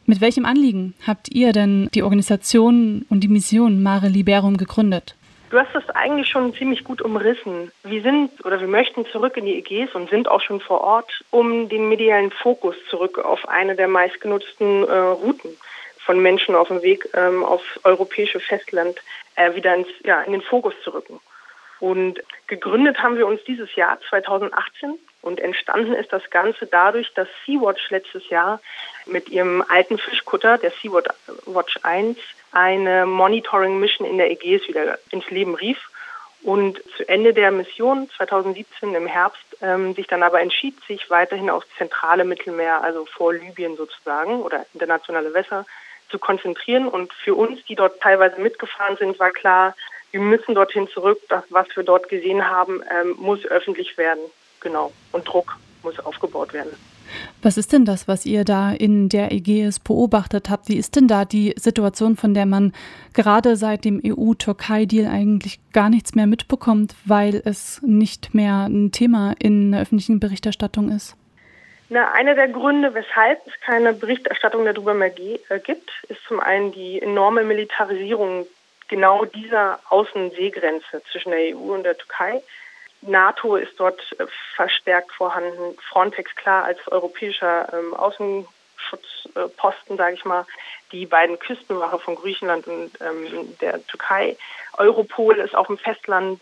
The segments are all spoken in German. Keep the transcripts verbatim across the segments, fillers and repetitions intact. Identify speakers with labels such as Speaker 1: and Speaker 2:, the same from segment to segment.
Speaker 1: Mit welchem Anliegen habt ihr denn die Organisation und die Mission Mare Liberum gegründet?
Speaker 2: Du hast das eigentlich schon ziemlich gut umrissen. Wir sind oder wir möchten zurück in die Ägäis und sind auch schon vor Ort, um den medialen Fokus zurück auf eine der meistgenutzten äh, Routen von Menschen auf dem Weg ähm, aufs europäische Festland äh, wieder ins, ja, in den Fokus zu rücken. Und gegründet haben wir uns dieses Jahr zweitausendachtzehn und entstanden ist das Ganze dadurch, dass Sea-Watch letztes Jahr mit ihrem alten Fischkutter, der Sea-Watch eins, eine Monitoring-Mission in der Ägäis wieder ins Leben rief und zu Ende der Mission zweitausendsiebzehn im Herbst ähm, sich dann aber entschied, sich weiterhin aufs zentrale Mittelmeer, also vor Libyen sozusagen oder internationale Wässer, zu konzentrieren. Und für uns, die dort teilweise mitgefahren sind, war klar, wir müssen dorthin zurück. Das, was wir dort gesehen haben, ähm, muss öffentlich werden. Genau. Und Druck muss aufgebaut werden.
Speaker 1: Was ist denn das, was ihr da in der Ägäis beobachtet habt? Wie ist denn da die Situation, von der man gerade seit dem E U-Türkei-Deal eigentlich gar nichts mehr mitbekommt, weil es nicht mehr ein Thema in der öffentlichen Berichterstattung ist?
Speaker 2: Na, einer der Gründe, weshalb es keine Berichterstattung darüber mehr ge- äh, gibt, ist zum einen die enorme Militarisierung genau dieser Außenseegrenze zwischen der E U und der Türkei. NATO ist dort äh, verstärkt vorhanden, Frontex klar als europäischer ähm, Außenschutzposten, äh, sage ich mal, die beiden Küstenwache von Griechenland und ähm, der Türkei. Europol ist auf dem Festland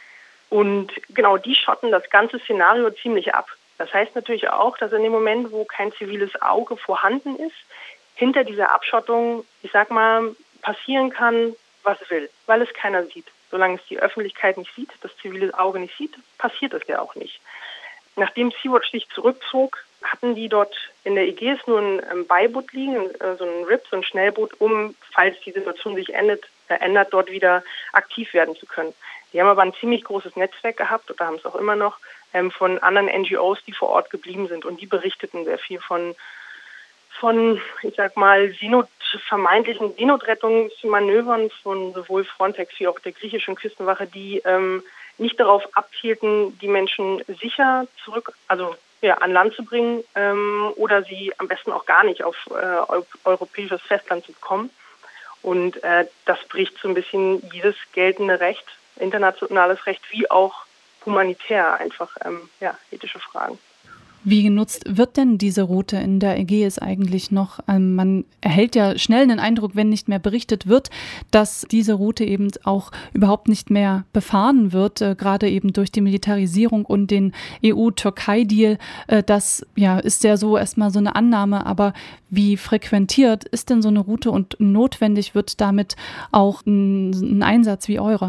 Speaker 2: und genau die schotten das ganze Szenario ziemlich ab. Das heißt natürlich auch, dass in dem Moment, wo kein ziviles Auge vorhanden ist, hinter dieser Abschottung, ich sag mal, passieren kann, was will, weil es keiner sieht. Solange es die Öffentlichkeit nicht sieht, das zivile Auge nicht sieht, passiert es ja auch nicht. Nachdem Sea-Watch sich zurückzog, hatten die dort in der Ägäis nur ein ähm, Beiboot liegen, äh, so ein R I P, so ein Schnellboot, um, falls die Situation sich endet, äh, ändert, dort wieder aktiv werden zu können. Die haben aber ein ziemlich großes Netzwerk gehabt, oder haben es auch immer noch, ähm, von anderen N G Os, die vor Ort geblieben sind. Und die berichteten sehr viel von von, ich sag mal, Seenot, vermeintlichen Seenotrettungsmanövern von sowohl Frontex wie auch der griechischen Küstenwache, die ähm, nicht darauf abzielten, die Menschen sicher zurück, also ja, an Land zu bringen ähm, oder sie am besten auch gar nicht auf äh, europäisches Festland zu bekommen. Und äh, das bricht so ein bisschen jedes geltende Recht, internationales Recht, wie auch humanitär einfach ähm, ja, ethische Fragen.
Speaker 1: Wie genutzt wird denn diese Route in der Ägäis eigentlich noch? Man erhält ja schnell den Eindruck, wenn nicht mehr berichtet wird, dass diese Route eben auch überhaupt nicht mehr befahren wird, äh, gerade eben durch die Militarisierung und den E U-Türkei-Deal. Äh, das ja, ist ja so erstmal so eine Annahme, aber wie frequentiert ist denn so eine Route und notwendig wird damit auch ein, ein Einsatz wie eurer?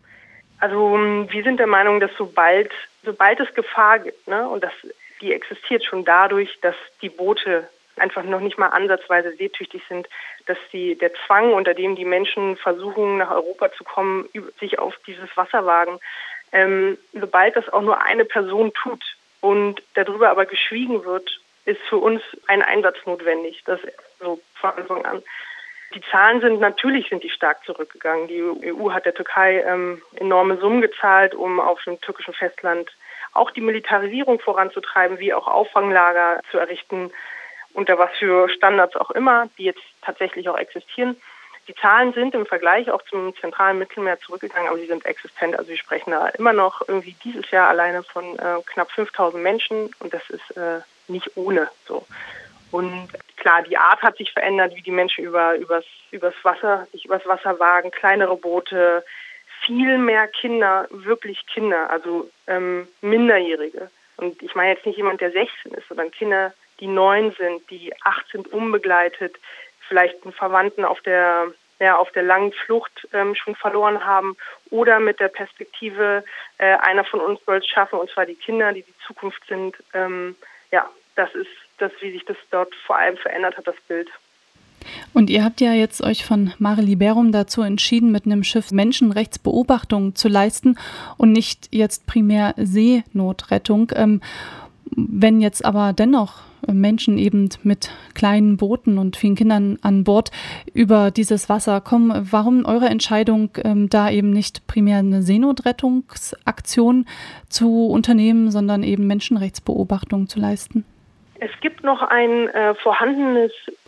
Speaker 2: Also wir sind der Meinung, dass sobald, sobald es Gefahr gibt, ne, und das die existiert schon dadurch, dass die Boote einfach noch nicht mal ansatzweise seetüchtig sind, dass die, der Zwang, unter dem die Menschen versuchen, nach Europa zu kommen, sich auf dieses Wasser wagen, ähm, sobald das auch nur eine Person tut und darüber aber geschwiegen wird, ist für uns ein Einsatz notwendig. Das so von Anfang an. Die Zahlen sind, natürlich sind die stark zurückgegangen. Die E U hat der Türkei ähm, enorme Summen gezahlt, um auf dem türkischen Festland auch die Militarisierung voranzutreiben, wie auch Auffanglager zu errichten, unter was für Standards auch immer, die jetzt tatsächlich auch existieren. Die Zahlen sind im Vergleich auch zum zentralen Mittelmeer zurückgegangen, aber sie sind existent. Also wir sprechen da immer noch irgendwie dieses Jahr alleine von äh, knapp fünftausend Menschen und das ist äh, nicht ohne so. Und klar, die Art hat sich verändert, wie die Menschen über übers, übers Wasser, sich übers Wasser wagen, kleinere Boote, viel mehr Kinder, wirklich Kinder, also ähm, Minderjährige. Und ich meine jetzt nicht jemand, der sechzehn ist, sondern Kinder, die neun sind, die acht sind, unbegleitet, vielleicht einen Verwandten auf der, ja, auf der langen Flucht ähm, schon verloren haben oder mit der Perspektive, äh, einer von uns soll es schaffen, und zwar die Kinder, die die Zukunft sind. Ähm, ja, das ist das, wie sich das dort vor allem verändert hat, das Bild.
Speaker 1: Und ihr habt ja jetzt euch von Mare Liberum dazu entschieden, mit einem Schiff Menschenrechtsbeobachtungen zu leisten und nicht jetzt primär Seenotrettung. Ähm, wenn jetzt aber dennoch Menschen eben mit kleinen Booten und vielen Kindern an Bord über dieses Wasser kommen, warum eure Entscheidung, ähm, da eben nicht primär eine Seenotrettungsaktion zu unternehmen, sondern eben Menschenrechtsbeobachtungen zu leisten?
Speaker 2: Es gibt noch ein äh, vorhandenes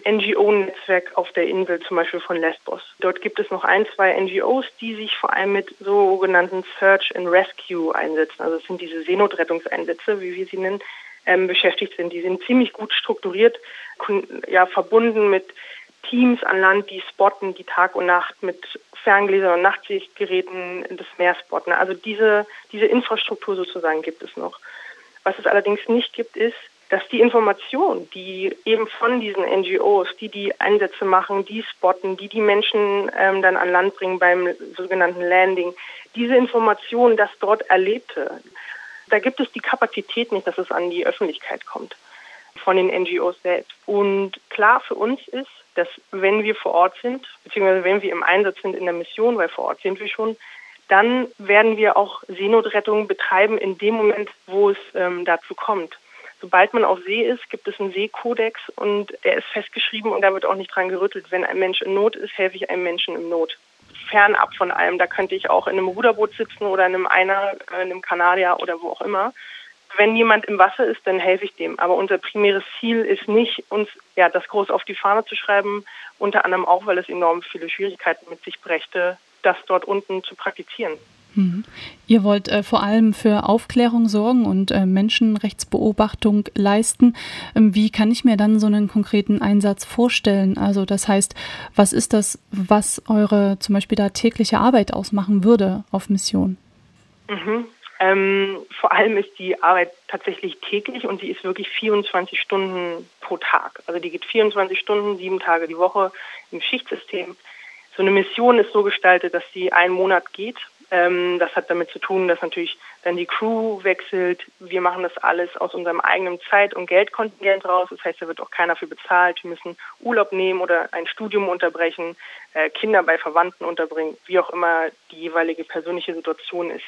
Speaker 2: N G O-Netzwerk auf der Insel, zum Beispiel von Lesbos. Dort gibt es noch ein, zwei N G Os, die sich vor allem mit sogenannten Search and Rescue einsetzen. Also es sind diese Seenotrettungseinsätze, wie wir sie nennen, ähm, beschäftigt sind. Die sind ziemlich gut strukturiert, ja, verbunden mit Teams an Land, die spotten, die Tag und Nacht mit Ferngläsern und Nachtsichtgeräten das Meer spotten. Also diese, diese Infrastruktur sozusagen gibt es noch. Was es allerdings nicht gibt, ist, dass die Information, die eben von diesen N G Os, die die Einsätze machen, die spotten, die die Menschen ähm, dann an Land bringen beim sogenannten Landing, diese Information, das dort Erlebte, da gibt es die Kapazität nicht, dass es an die Öffentlichkeit kommt von den N G Os selbst. Und klar für uns ist, dass wenn wir vor Ort sind, beziehungsweise wenn wir im Einsatz sind in der Mission, weil vor Ort sind wir schon, dann werden wir auch Seenotrettung betreiben in dem Moment, wo es ähm, dazu kommt. Sobald man auf See ist, gibt es einen Seekodex und der ist festgeschrieben und da wird auch nicht dran gerüttelt. Wenn ein Mensch in Not ist, helfe ich einem Menschen in Not. Fernab von allem, da könnte ich auch in einem Ruderboot sitzen oder in einem Einer, in einem Kanadier oder wo auch immer. Wenn jemand im Wasser ist, dann helfe ich dem. Aber unser primäres Ziel ist nicht, uns ja das groß auf die Fahne zu schreiben, unter anderem auch, weil es enorm viele Schwierigkeiten mit sich brächte, das dort unten zu praktizieren.
Speaker 1: Mhm. Ihr wollt äh, vor allem für Aufklärung sorgen und äh, Menschenrechtsbeobachtung leisten. Ähm, wie kann ich mir dann so einen konkreten Einsatz vorstellen? Also das heißt, was ist das, was eure zum Beispiel da tägliche Arbeit ausmachen würde auf Mission?
Speaker 2: Mhm. Ähm, vor allem ist die Arbeit tatsächlich täglich und sie ist wirklich vierundzwanzig Stunden pro Tag. Also die geht vierundzwanzig Stunden, sieben Tage die Woche im Schichtsystem. So eine Mission ist so gestaltet, dass sie einen Monat geht. Ähm, das hat damit zu tun, dass natürlich dann die Crew wechselt. Wir machen das alles aus unserem eigenen Zeit- und Geldkontingent raus. Das heißt, da wird auch keiner für bezahlt. Wir müssen Urlaub nehmen oder ein Studium unterbrechen, äh, Kinder bei Verwandten unterbringen, wie auch immer die jeweilige persönliche Situation ist.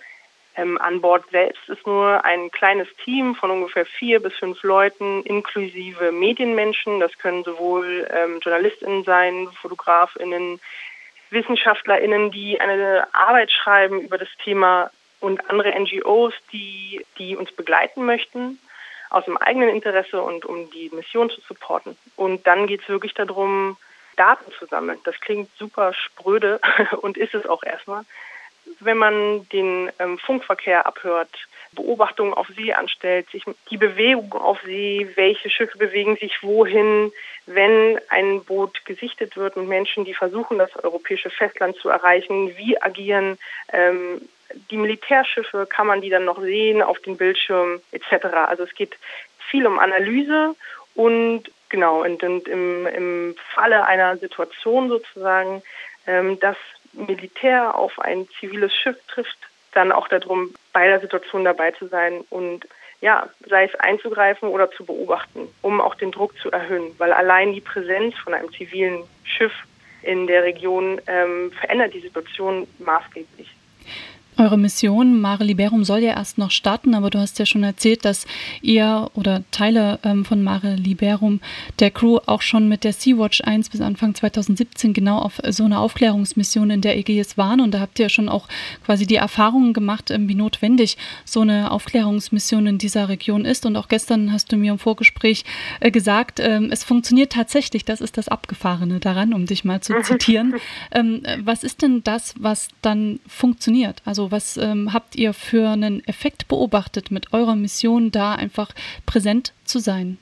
Speaker 2: Ähm, an Bord selbst ist nur ein kleines Team von ungefähr vier bis fünf Leuten, inklusive Medienmenschen. Das können sowohl ähm, JournalistInnen sein, FotografInnen, WissenschaftlerInnen, die eine Arbeit schreiben über das Thema und andere N G Os, die, die uns begleiten möchten, aus dem eigenen Interesse und um die Mission zu supporten. Und dann geht es wirklich darum, Daten zu sammeln. Das klingt super spröde und ist es auch erstmal. Wenn man den ähm, Funkverkehr abhört, Beobachtungen auf See anstellt, sich die Bewegung auf See, welche Schiffe bewegen sich wohin, wenn ein Boot gesichtet wird mit Menschen, die versuchen, das europäische Festland zu erreichen, wie agieren ähm, die Militärschiffe, kann man die dann noch sehen auf den Bildschirmen et cetera. Also es geht viel um Analyse und genau, und, und im, im Falle einer Situation sozusagen, ähm, dass Militär auf ein ziviles Schiff trifft, dann auch darum, bei der Situation dabei zu sein und ja, sei es einzugreifen oder zu beobachten, um auch den Druck zu erhöhen, weil allein die Präsenz von einem zivilen Schiff in der Region ähm, verändert die Situation maßgeblich.
Speaker 1: Eure Mission Mare Liberum soll ja erst noch starten, aber du hast ja schon erzählt, dass ihr oder Teile ähm, von Mare Liberum der Crew auch schon mit der Sea-Watch eins bis Anfang zweitausendsiebzehn genau auf so eine Aufklärungsmission in der Ägäis waren und da habt ihr schon auch quasi die Erfahrungen gemacht, ähm, wie notwendig so eine Aufklärungsmission in dieser Region ist und auch gestern hast du mir im Vorgespräch äh, gesagt, ähm, es funktioniert tatsächlich, das ist das Abgefahrene daran, um dich mal zu zitieren. Ähm, was ist denn das, was dann funktioniert? Also was ähm, habt ihr für einen Effekt beobachtet mit eurer Mission, da einfach präsent zu sein?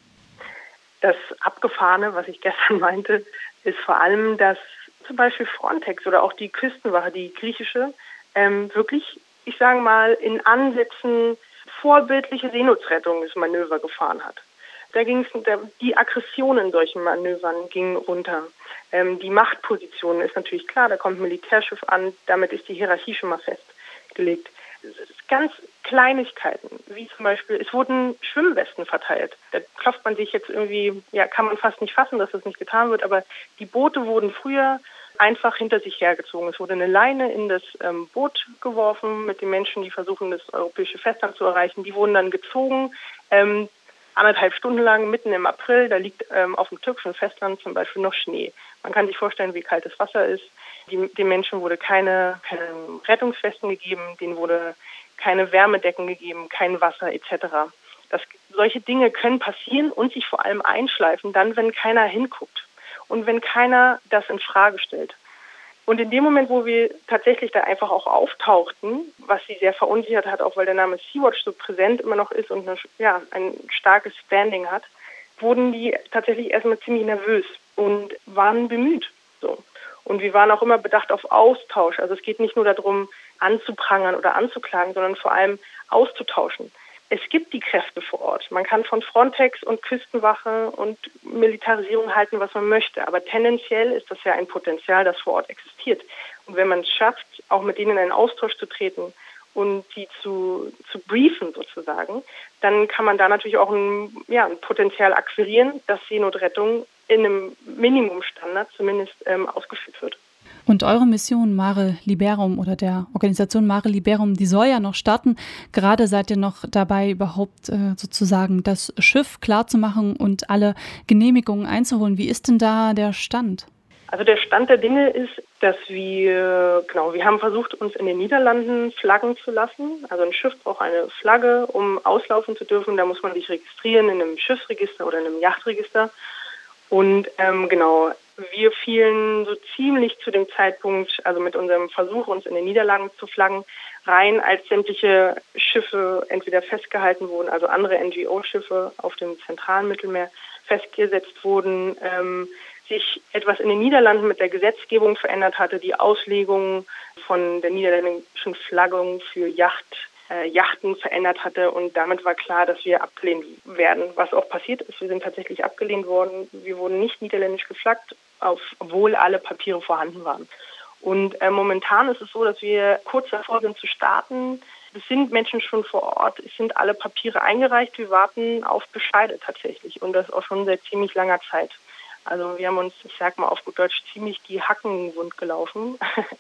Speaker 2: Das Abgefahrene, was ich gestern meinte, ist vor allem, dass zum Beispiel Frontex oder auch die Küstenwache, die griechische, ähm, wirklich, ich sage mal, in Ansätzen vorbildliche Seenotrettungsmanöver gefahren hat. Da ging es, die Aggression in solchen Manövern ging runter. Ähm, die Machtposition ist natürlich klar, da kommt ein Militärschiff an, damit ist die Hierarchie schon mal festgelegt. Ganz Kleinigkeiten, wie zum Beispiel, es wurden Schwimmwesten verteilt. Da klopft man sich jetzt irgendwie, ja, kann man fast nicht fassen, dass das nicht getan wird, aber die Boote wurden früher einfach hinter sich hergezogen. Es wurde eine Leine in das ähm, Boot geworfen mit den Menschen, die versuchen, das europäische Festland zu erreichen. Die wurden dann gezogen, ähm, anderthalb Stunden lang, mitten im April, da liegt ähm, auf dem türkischen Festland zum Beispiel noch Schnee. Man kann sich vorstellen, wie kalt das Wasser ist. Die, den Menschen wurde keine, keine Rettungswesten gegeben, denen wurde keine Wärmedecken gegeben, kein Wasser et cetera. dass solche Dinge können passieren und sich vor allem einschleifen, dann, wenn keiner hinguckt und wenn keiner das in Frage stellt. Und in dem Moment, wo wir tatsächlich da einfach auch auftauchten, was sie sehr verunsichert hat, auch weil der Name Sea-Watch so präsent immer noch ist und eine, ja, ein starkes Standing hat, wurden die tatsächlich erstmal ziemlich nervös und waren bemüht. So. Und wir waren auch immer bedacht auf Austausch. Also es geht nicht nur darum, anzuprangern oder anzuklagen, sondern vor allem auszutauschen. Es gibt die Kräfte vor Ort. Man kann von Frontex und Küstenwache und Militarisierung halten, was man möchte. Aber tendenziell ist das ja ein Potenzial, das vor Ort existiert. Und wenn man es schafft, auch mit denen in einen Austausch zu treten und die zu, zu briefen sozusagen, dann kann man da natürlich auch ein, ja, ein Potenzial akquirieren, dass Seenotrettung in einem Minimumstandard zumindest ähm, ausgeführt wird.
Speaker 1: Und eure Mission Mare Liberum oder der Organisation Mare Liberum, die soll ja noch starten. Gerade seid ihr noch dabei, überhaupt äh, sozusagen das Schiff klarzumachen und alle Genehmigungen einzuholen. Wie ist denn da der Stand?
Speaker 2: Also der Stand der Dinge ist, dass wir, genau, wir haben versucht, uns in den Niederlanden flaggen zu lassen. Also ein Schiff braucht eine Flagge, um auslaufen zu dürfen. Da muss man sich registrieren in einem Schiffsregister oder in einem Yachtregister. Und ähm, genau, wir fielen so ziemlich zu dem Zeitpunkt, also mit unserem Versuch, uns in den Niederlanden zu flaggen, rein, als sämtliche Schiffe entweder festgehalten wurden, also andere N G O-Schiffe auf dem zentralen Mittelmeer festgesetzt wurden, ähm, sich etwas in den Niederlanden mit der Gesetzgebung verändert hatte, die Auslegung von der niederländischen Flaggung für Yacht, äh, Yachten verändert hatte und damit war klar, dass wir abgelehnt werden. Was auch passiert ist, wir sind tatsächlich abgelehnt worden. Wir wurden nicht niederländisch geflaggt, auf, obwohl alle Papiere vorhanden waren. Und äh, momentan ist es so, dass wir kurz davor sind zu starten. Es sind Menschen schon vor Ort, es sind alle Papiere eingereicht. Wir warten auf Bescheide tatsächlich und das auch schon seit ziemlich langer Zeit. Also wir haben uns, ich sag mal auf gut Deutsch, ziemlich die Hacken wund gelaufen,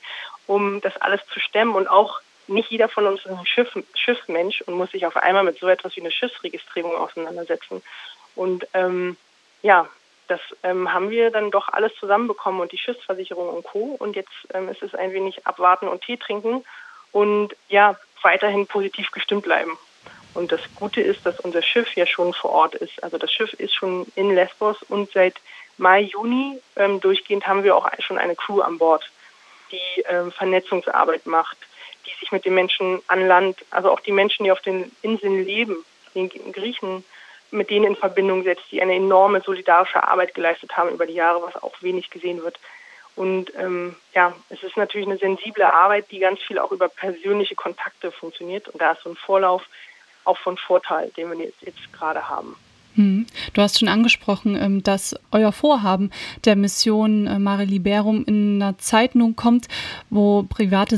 Speaker 2: um das alles zu stemmen. Und auch nicht jeder von uns ist ein Schiff, Schiffsmensch und muss sich auf einmal mit so etwas wie eine Schiffsregistrierung auseinandersetzen. Und ähm, ja, das ähm, haben wir dann doch alles zusammenbekommen und die Schiffsversicherung und Co. Und jetzt ähm, ist es ein wenig abwarten und Tee trinken und ja, weiterhin positiv gestimmt bleiben. Und das Gute ist, dass unser Schiff ja schon vor Ort ist. Also das Schiff ist schon in Lesbos und seit Mai, Juni ähm, durchgehend haben wir auch schon eine Crew an Bord, die ähm, Vernetzungsarbeit macht, die sich mit den Menschen an Land, also auch die Menschen, die auf den Inseln leben, den Griechen, mit denen in Verbindung setzt, die eine enorme solidarische Arbeit geleistet haben über die Jahre, was auch wenig gesehen wird. Und ähm, ja, es ist natürlich eine sensible Arbeit, die ganz viel auch über persönliche Kontakte funktioniert. Und da ist so ein Vorlauf auch von Vorteil, den wir jetzt, jetzt gerade haben.
Speaker 1: Hm. Du hast schon angesprochen, dass euer Vorhaben der Mission Mare Liberum in einer Zeit nun kommt, wo private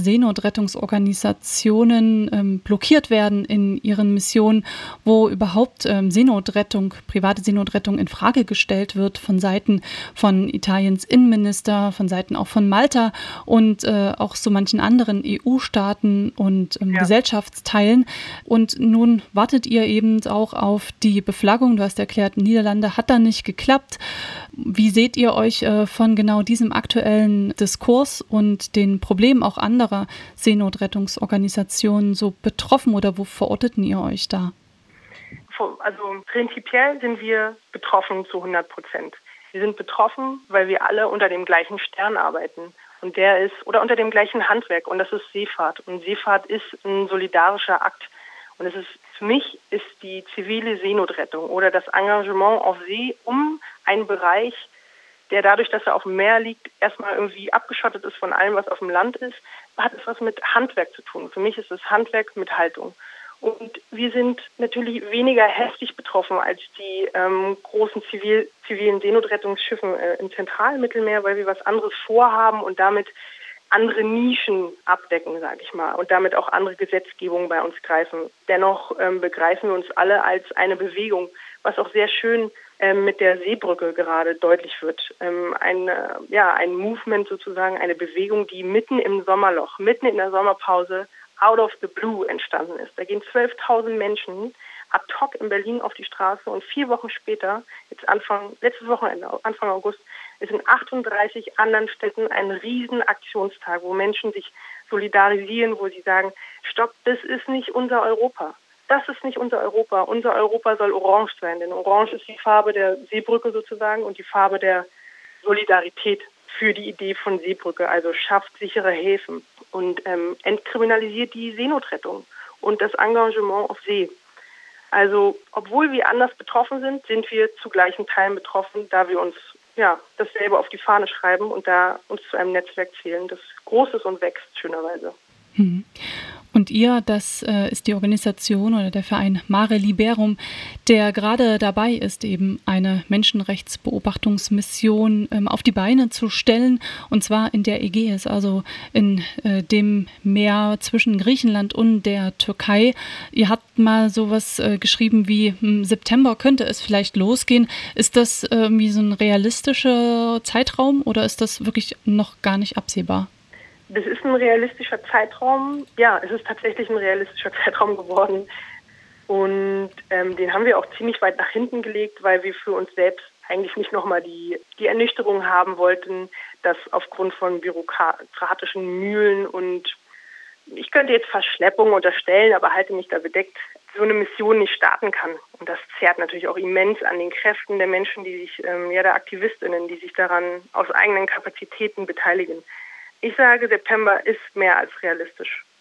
Speaker 1: Seenotrettungsorganisationen blockiert werden in ihren Missionen, wo überhaupt Seenotrettung, private Seenotrettung in Frage gestellt wird von Seiten von Italiens Innenminister, von Seiten auch von Malta und auch so manchen anderen E U-Staaten und ja. Gesellschaftsteilen. Und nun wartet ihr eben auch auf die Beflaggung. Du hast erklärt, Niederlande hat da nicht geklappt. Wie seht ihr euch äh, von genau diesem aktuellen Diskurs und den Problemen auch anderer Seenotrettungsorganisationen so betroffen oder wo verorteten ihr euch da?
Speaker 2: Also prinzipiell sind wir betroffen zu hundert Prozent. Wir sind betroffen, weil wir alle unter dem gleichen Stern arbeiten. Und der ist, oder unter dem gleichen Handwerk. Und das ist Seefahrt. Und Seefahrt ist ein solidarischer Akt. Und es ist, für mich ist die zivile Seenotrettung oder das Engagement auf See um einen Bereich, der dadurch, dass er auf dem Meer liegt, erstmal irgendwie abgeschottet ist von allem, was auf dem Land ist, hat es was mit Handwerk zu tun. Für mich ist es Handwerk mit Haltung. Und wir sind natürlich weniger heftig betroffen als die ähm, großen zivil, zivilen Seenotrettungsschiffen äh, im zentralen Mittelmeer, weil wir was anderes vorhaben und damit andere Nischen abdecken, sage ich mal, und damit auch andere Gesetzgebungen bei uns greifen. Dennoch ähm, begreifen wir uns alle als eine Bewegung, was auch sehr schön ähm, mit der Seebrücke gerade deutlich wird. Ähm, ein, äh, ja, ein Movement sozusagen, eine Bewegung, die mitten im Sommerloch, mitten in der Sommerpause out of the blue entstanden ist. Da gehen zwölftausend Menschen ad hoc in Berlin auf die Straße und vier Wochen später, jetzt Anfang, letztes Wochenende, Anfang August, ist in achtunddreißig anderen Städten ein riesen Aktionstag, wo Menschen sich solidarisieren, wo sie sagen, stopp, das ist nicht unser Europa. das ist nicht unser Europa. Unser Europa soll orange sein, denn orange ist die Farbe der Seebrücke sozusagen und die Farbe der Solidarität für die Idee von Seebrücke, also schafft sichere Häfen und ähm, entkriminalisiert die Seenotrettung und das Engagement auf See. Also, obwohl wir anders betroffen sind, sind wir zu gleichen Teilen betroffen, da wir uns ja dasselbe auf die Fahne schreiben und da uns zu einem Netzwerk zählen, das groß ist und wächst, schönerweise.
Speaker 1: Hm. Und ihr, das äh, ist die Organisation oder der Verein Mare Liberum, der gerade dabei ist, eben eine Menschenrechtsbeobachtungsmission ähm, auf die Beine zu stellen, und zwar in der Ägäis, also in äh, dem Meer zwischen Griechenland und der Türkei. Ihr habt mal sowas äh, geschrieben wie, im September könnte es vielleicht losgehen. Ist das irgendwie so ein realistischer Zeitraum oder ist das wirklich noch gar nicht absehbar?
Speaker 2: Das ist ein realistischer Zeitraum. Ja, es ist tatsächlich ein realistischer Zeitraum geworden. Und ähm, den haben wir auch ziemlich weit nach hinten gelegt, weil wir für uns selbst eigentlich nicht nochmal die, die Ernüchterung haben wollten, dass aufgrund von bürokratischen Mühlen und ich könnte jetzt Verschleppung unterstellen, aber halte mich da bedeckt, so eine Mission nicht starten kann. Und das zerrt natürlich auch immens an den Kräften der Menschen, die sich, ähm, ja, der AktivistInnen, die sich daran aus eigenen Kapazitäten beteiligen. Ich sage, September ist mehr als realistisch.